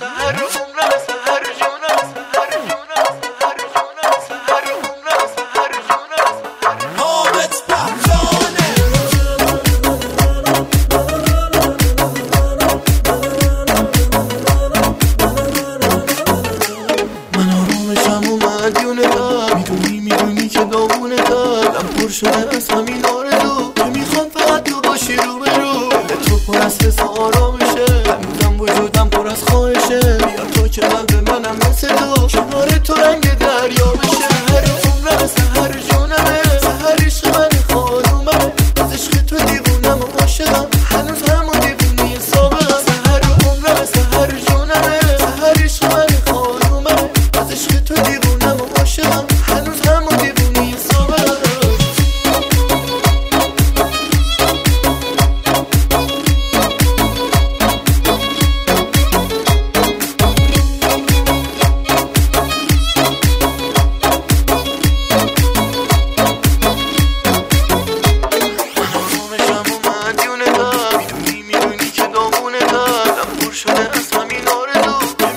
سحر عمرم سحر جونم سحر جونم سحر جونم سحر عمرم سحر جونم سحر حامد بهرانه من آرامشم و مدیونه دار میدونی که داغونه دارم پر شده از همین آرزو که میخوام فقط تو باشی رو به رو تو پر از حس آرامشه هنوزم وجودم پر از خواهشه بیار تو که قلب منم مثل تو کنار تو رنگ دریا بشه سحر عمرم سحر جونمه سحر عشق من خانومه از عشق تو دیوونم و عاشقم هنوز همون دیوونی سابقم سحر عمرم سحر جونمه سحر عشق من خانومه از عشق تو دیوونم و عاشقم هنوز همون دیوونی سابقم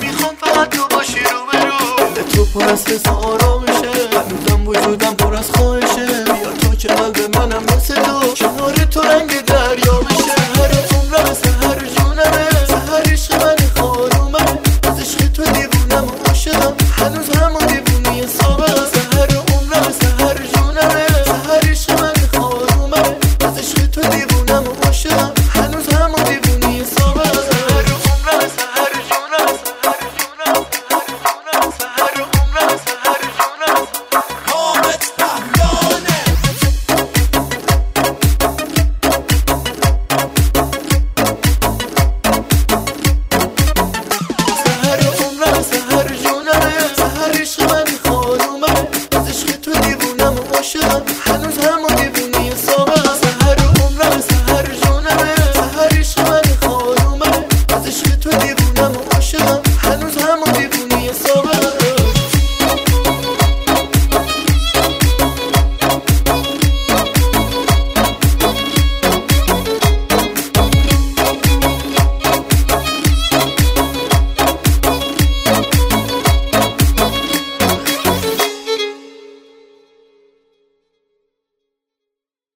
پر از حس آرامشه هنوزم وجودم پر از خواهشه